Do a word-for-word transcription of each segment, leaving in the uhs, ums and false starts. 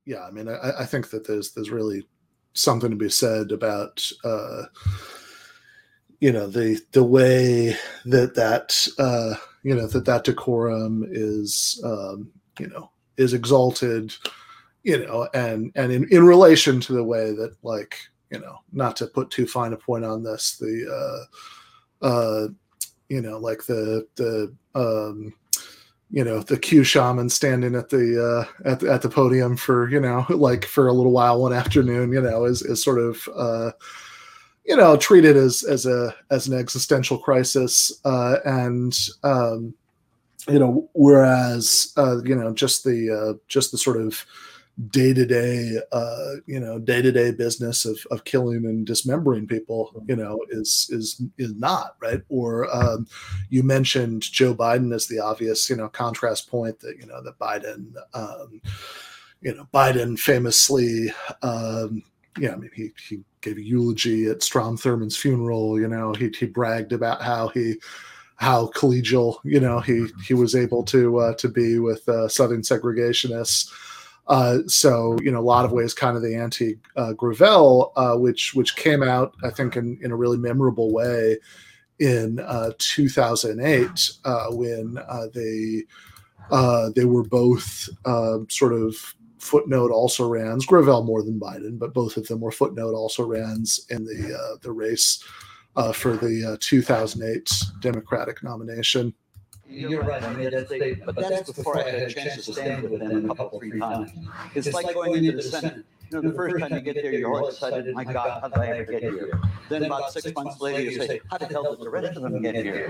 yeah, I mean, I, I think that there's there's really something to be said about uh, you know the the way that that uh, you know that that decorum is um, you know is exalted, you know, and and in, in relation to the way that, like, you know, not to put too fine a point on this, the uh, uh, you know, like the the um, you know, the Q shaman standing at the uh, at the, at the podium for, you know, like for a little while one afternoon, you know, is is sort of uh, you know, treated as as a as an existential crisis, uh, and um, you know, whereas uh, you know, just the uh, just the sort of day to day, uh, you know, day to day business of, of killing and dismembering people, you know, is is is not right. Or um, you mentioned Joe Biden as the obvious, you know, contrast point that, you know, that Biden, um, you know, Biden famously, um, yeah, I mean, he he gave a eulogy at Strom Thurmond's funeral. You know, he he bragged about how he how collegial, you know, he he was able to uh, to be with uh, Southern segregationists. Uh, so, you know, a lot of ways, kind of the anti uh, Gravel, uh, which which came out, I think, in, in a really memorable way in uh, two thousand eight, uh, when uh, they uh, they were both uh, sort of footnote also rans, Gravel more than Biden, but both of them were footnote also rans in the uh, the race uh, for the uh, two thousand eight Democratic nomination. You're right, I made that statement, but that's before I had a chance to stand with them a couple, three times. It's like going into the Senate. You know, the first time you get there, you're all excited, my God, how did I ever get here? Then about six months later, you say, how the hell did the rest of them get here?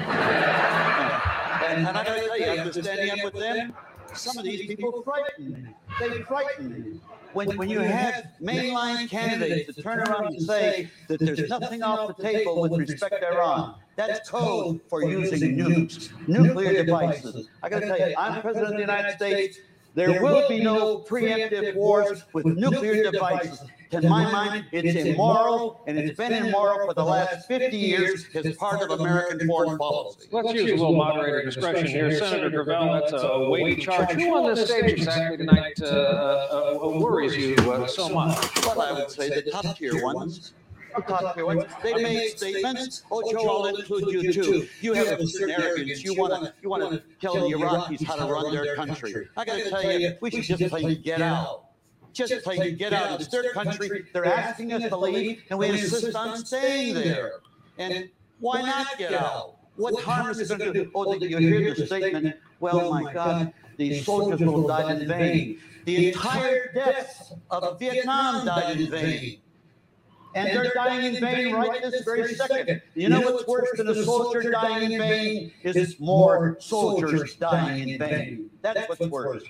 And, and I gotta tell you, after standing up with them, some of these people frighten me. They frighten me. When, when you have mainline candidates that turn around and say that there's nothing off the table with respect to Iran, that's code for using nukes, nuclear devices. I got to tell you, I'm president of the United States. There will be no preemptive wars with nuclear devices. To my mind, it's immoral, and it's been immoral for the last fifty years as part of American foreign policy. Let's use a little moderator discretion here. Senator Gravel, that's a weighty charge. Who on this stage exactly tonight uh, uh, uh, worries you uh, so much? Well, I would say the top-tier ones. Top tier ones. They made statements. Oh, Joe, I'll include you too. You have a certain arrogance. You want to you want to tell the Iraqis how to run their country. I got to tell you, we should just play Get Out. Just play Get Out. It's their country. They're asking us to leave, and we insist on staying there. And why not get out? What harm is it going to do? Oh, you hear the statement, well, my God, these soldiers will die in vain. The entire deaths of Vietnam died in vain. And they're dying in vain right this very second. You know what's worse than a soldier dying in vain? Is more soldiers dying in vain. That's what's worse.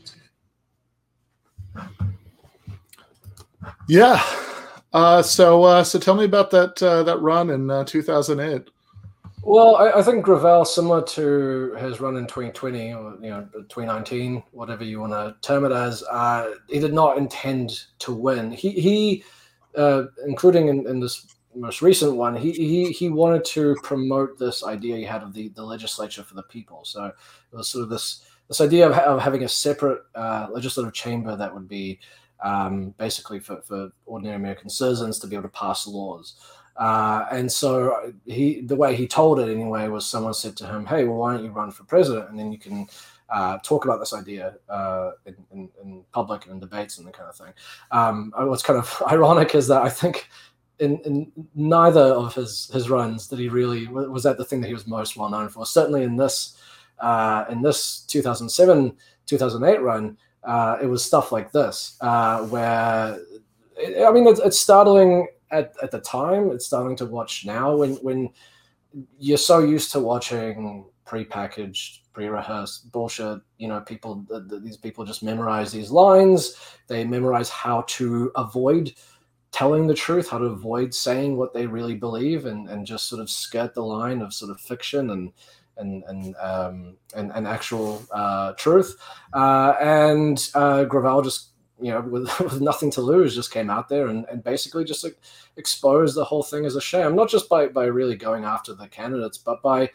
Yeah. Uh, so, uh, so tell me about that uh, that run in uh, two thousand eight. Well, I, I think Gravel, similar to his run in twenty twenty or you know twenty nineteen, whatever you want to term it as, uh, he did not intend to win. He he. Uh, including in, in this most recent one, he, he he wanted to promote this idea he had of the, the legislature for the people. So it was sort of this this idea of, of having a separate uh, legislative chamber that would be um, basically for, for ordinary American citizens to be able to pass laws. Uh, and so he the way he told it anyway was someone said to him, hey, well, why don't you run for president? And then you can Uh, talk about this idea uh, in, in, in public and in debates and that kind of thing. Um, what's kind of ironic is that I think in, in neither of his his runs did he really was that the thing that he was most well known for. Certainly in this uh, in this two thousand seven two thousand eight run, uh, it was stuff like this uh, where it, I mean it's, it's startling at, at the time. It's starting to watch now when when you're so used to watching pre-packaged, pre-rehearsed bullshit. You know, people, th- th- these people just memorize these lines. They memorize how to avoid telling the truth, how to avoid saying what they really believe, and, and just sort of skirt the line of sort of fiction and and and um, and, and actual uh, truth. Uh, and uh, Gravel just, you know, with, with nothing to lose, just came out there and, and basically just like, exposed the whole thing as a sham. Not just by by really going after the candidates, but by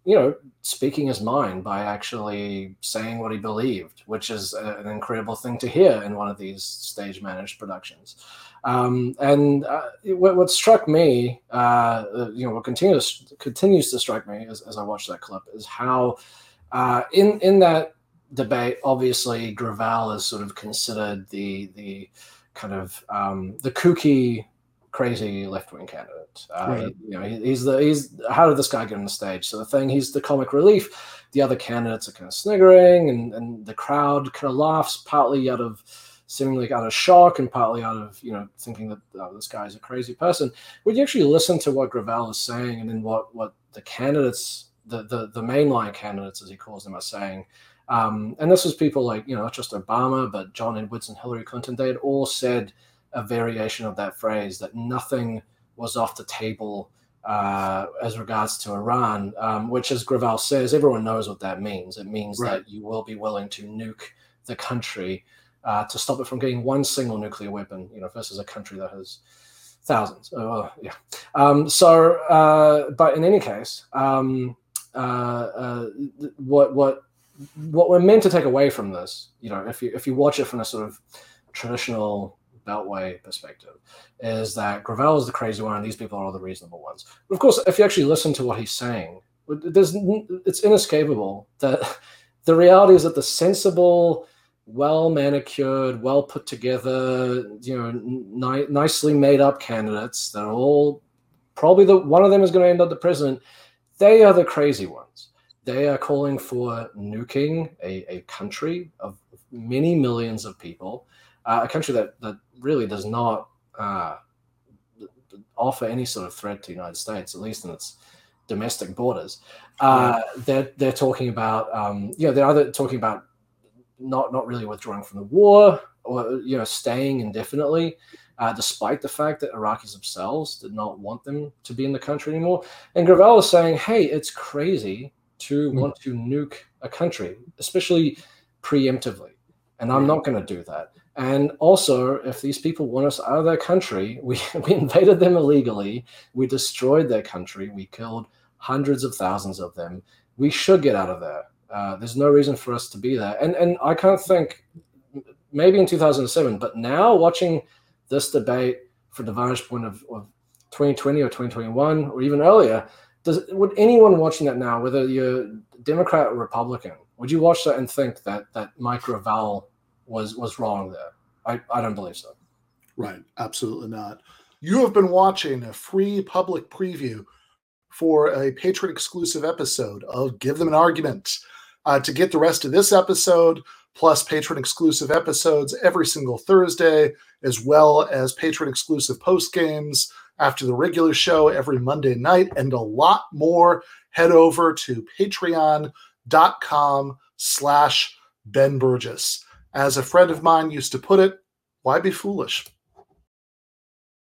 you know, speaking his mind by actually saying what he believed, which is a, an incredible thing to hear in one of these stage managed productions. Um, and uh, what, what struck me, uh, you know, what continues continues to strike me as, as I watch that clip is how uh, in in that debate, obviously Gravel is sort of considered the the kind of um, the kooky, crazy left-wing candidate. Uh, Right. he, you know, he, he's the he's how did this guy get on the stage? So the thing, he's the comic relief. The other candidates are kind of sniggering, and, and the crowd kind of laughs, partly out of seemingly out of shock, and partly out of, you know, thinking that oh, this guy's a crazy person. When you actually listen to what Gravel is saying, and then what what the candidates, the the the mainline candidates, as he calls them, are saying. Um, and this was people like, you know, not just Obama, but John Edwards and Hillary Clinton. They had all said a variation of that phrase, that nothing was off the table uh, as regards to Iran, um, which, as Gravel says, everyone knows what that means. It means Right. that you will be willing to nuke the country uh, to stop it from getting one single nuclear weapon, you know, versus a country that has thousands. Uh, yeah. Um, so, uh, but in any case, um, uh, uh, what what what we're meant to take away from this, you know, if you if you watch it from a sort of traditional Beltway perspective, is that Gravel is the crazy one and these people are all the reasonable ones. But of course, if you actually listen to what he's saying, there's it's inescapable that the reality is that the sensible, well manicured, well put together, you know, ni- nicely made up candidates that are all probably the one of them is going to end up the president. They are the crazy ones. They are calling for nuking a, a country of many millions of people, uh, a country that, that really does not uh, offer any sort of threat to the United States, at least in its domestic borders. Uh, yeah. They're they're talking about, um, you know, they're either talking about not not really withdrawing from the war, or, you know, staying indefinitely, uh, despite the fact that Iraqis themselves did not want them to be in the country anymore. And Gravel is saying, hey, it's crazy to want to nuke a country, especially preemptively. And I'm not going to do that. And also, if these people want us out of their country, we, we invaded them illegally, we destroyed their country, we killed hundreds of thousands of them, we should get out of there. Uh, there's no reason for us to be there. And, and I kind of think, maybe in two thousand seven, but now watching this debate from the vantage point of, of twenty twenty or twenty twenty-one, or even earlier, Does, would anyone watching that now, whether you're Democrat or Republican, would you watch that and think that that Mike Gravel was was wrong there? I, I don't believe so. Right. Absolutely not. You have been watching a free public preview for a Patreon exclusive episode of Give Them an Argument. Uh, to get the rest of this episode, plus Patreon exclusive episodes every single Thursday, as well as Patreon exclusive post games after the regular show every Monday night, and a lot more, head over to patreon.com slash Ben Burgess. As a friend of mine used to put it, why be foolish?